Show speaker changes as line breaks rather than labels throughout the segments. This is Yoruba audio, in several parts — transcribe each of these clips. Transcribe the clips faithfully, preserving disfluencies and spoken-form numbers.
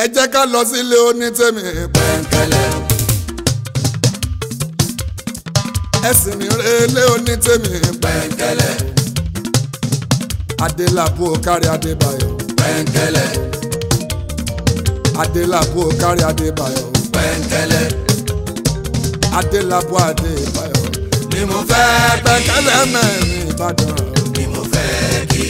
ẹ jẹ́ ká lọ sílé onítẹ̀mí pẹ̀ǹkẹ̀lẹ̀. ẹ̀sìn mi relé onítẹ̀mí pẹ̀ǹkẹ̀lẹ̀. adélàbò kárí adébáyọ̀ pẹ̀ǹkẹ̀lẹ̀. adélàbò kárí adébáyọ̀ pẹ̀ǹkẹ̀lẹ̀. adélàbò adébáyọ̀ ni mo fẹ́ pẹ̀ǹkẹ̀lẹ̀ mẹ́rin ìbàdàn ni mo fẹ́ kí.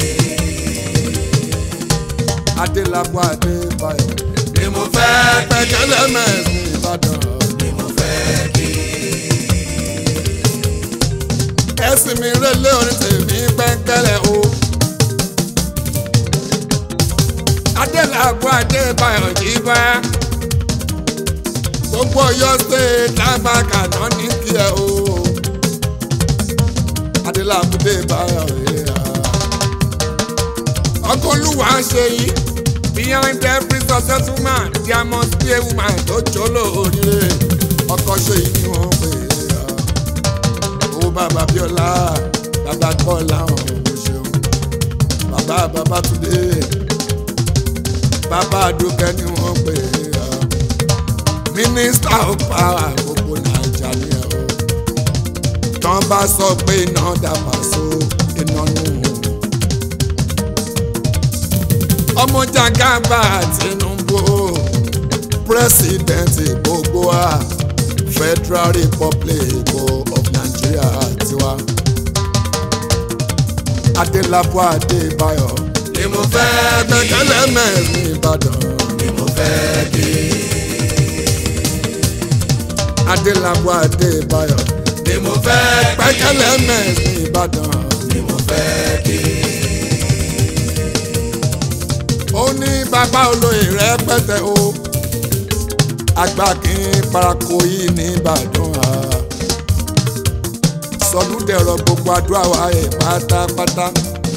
adélàbò adébáyọ̀ ni mo fẹ́ pẹ̀ǹkẹ̀lẹ̀ mẹ́rin ìbàdàn ni mo fẹ́ kí. ẹ̀sìn mi relé onítẹ̀mí pẹ̀ǹkẹ̀lẹ̀ o. adélàbò adébáyọ̀ yìí bá gbogbo Ọ̀yọ́ state lábàkà náà ní kí ẹ o. adélàbò adébáyọ̀ yìí ọkọ olúwa ṣe yìí behind every successful man there must be a woman tó jóló oríire ọkọ ṣe yìí ni wọ́n pè é owó bàbá bíọ́lá bàbá kọ́lá ọ̀hún ṣeun bàbá Babátúndé bàbá Adúkẹ́ ni wọ́n pè é minister of power gbogbo Naija ni ẹ o tán bá sọ pé iná dàbà so iná nù. ọmọ Jagaba Tinubu president gbogbo wa Federal Republic of Nigeria tiwa. Adélàbò Adébáyọ̀ ni mo fẹ́ pẹ̀ǹkẹ̀lẹ̀ mẹ́rin ìbàdàn ni mo fẹ́ kí. Adélàbò Adébáyọ̀ ni mo fẹ́ pẹ̀ǹkẹ̀lẹ̀ mẹ́rin ìbàdàn ni mo fẹ́ kí. ó ní bàbá olóyè rẹpẹtẹ o àgbà kí n parako yìí ní ìbàdàn sọdúndẹ̀rọ̀ gbogbo àdúrà wa ẹ̀ pátápátá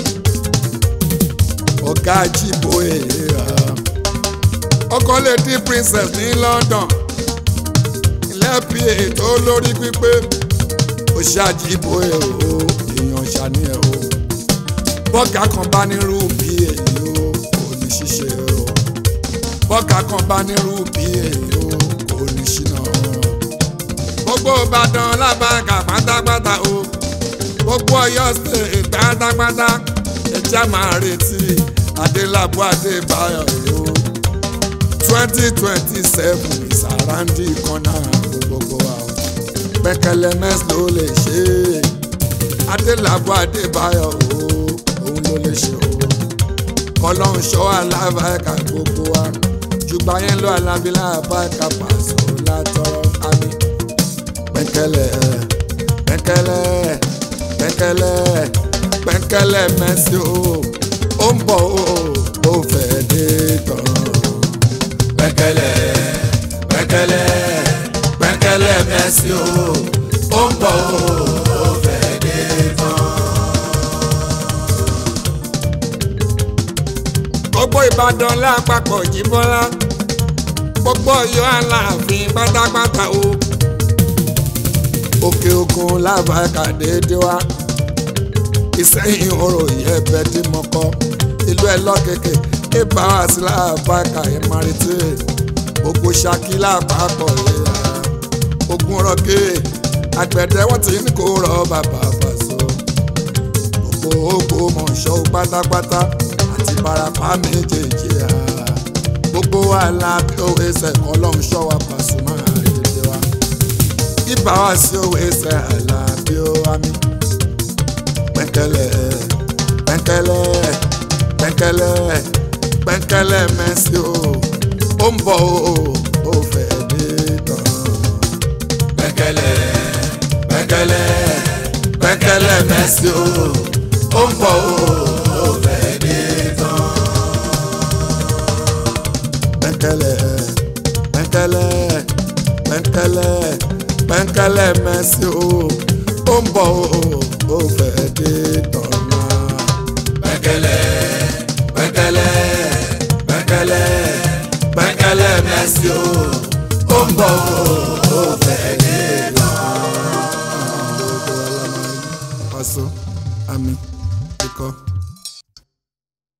ọ̀gá àjìbò èèrà ọkọ lady princess ní London ilé pa ètò olórí pípé ó ṣàjìbò èrò èèyàn ṣàní ẹ̀ o bọ́gà kan bá nírú bí èyí o kò ní ṣiṣẹ́ o bọ́gà kan bá nírú bí èyí o kò ní ṣìnà gbogbo Ìbàdàn lábàkà pátápátá o gbogbo Ọ̀yọ́ state pátápátá ẹjá máa retí Adélàbò Adébáyọ̀ o twenty twenty seven ìsàràǹdì kọ́nà gbogbo wa o pẹ̀ǹkẹ̀lẹ̀ mẹ́s ló lè ṣe Adélàbò Adébáyọ̀ o òun ló lè ṣe o kọ́lọ́hún ṣọ́ alábàákà gbogbo wa jùgbà yẹn lọ alábílà àbáàkà pàṣọ látọrọ àmì pẹ̀ǹkẹ̀lẹ̀ pẹ̀ǹkẹ̀lẹ̀ pẹ̀ǹkẹ̀lẹ̀ pẹ̀ǹkẹ̀lẹ̀ mẹ́sì o ó ń bọ̀ o ó fẹ́ dé tán. pẹ̀ǹkẹ̀lẹ̀ pẹ̀ǹkẹ̀lẹ̀ pẹ̀ǹkẹ̀lẹ̀ mẹ́sì o ó ń bọ̀ o ó fẹ́ dé tán. gbogbo Ìbàdàn lápapọ̀ Jíbọ́lá gbogbo Ọ̀yọ́ Aláàfin pátápátá o òkè òkun lábàákà déédé wá Ìsẹ́yìn orò ìyẹ́bẹ̀ tí mo kọ́ ìlú ẹ̀ lọ́kẹ̀kẹ̀ ìbá wá sí lábàákà ìmárìtì gbogbo Ṣakí lápapọ̀ ìyá ogun rọ̀gẹ́ àgbẹ̀dẹ wọ́n ti ní kó rọ bàbá Fàṣọ gbogbo Ògbómọ̀ṣọ́ pátápátá àti Ìbàràpá méjèèjì gbogbo wa lábí òwe sẹ̀kọ́ lọ́hún ṣọ́ wa Pasuma dédé wa ìbá wá sí òwe sẹ̀ àlàbí ó wá mi. pẹ̀ǹkẹ̀lẹ̀ pẹ̀ǹkẹ̀lẹ̀ pẹ̀ǹkẹ̀lẹ̀ pẹ̀ǹkẹ̀lẹ̀ mẹ́sì o ó ń bọ̀ o ó fẹ́ dé tán. pẹ̀ǹkẹ̀lẹ̀ pẹ̀ǹkẹ̀lẹ̀ pẹ̀ǹkẹ̀lẹ̀ mẹ́sì o ó ń bọ̀ o ó fẹ́ dé tán. pẹ̀ǹkẹ̀lẹ̀ pẹ̀ǹkẹ̀lẹ̀ pẹ̀ǹkẹ̀lẹ̀ pẹ̀ǹkẹ̀lẹ̀ mẹ́sì o ó ń bọ̀ o ó fẹ́ dé tọ̀nà. pẹ̀ǹkẹ̀lẹ̀ pẹ̀ǹkẹ̀lẹ̀ pẹ̀ǹkẹ̀lẹ̀ pẹ̀ǹkẹ̀lẹ̀ mẹ́sì o ó ń bọ̀ o.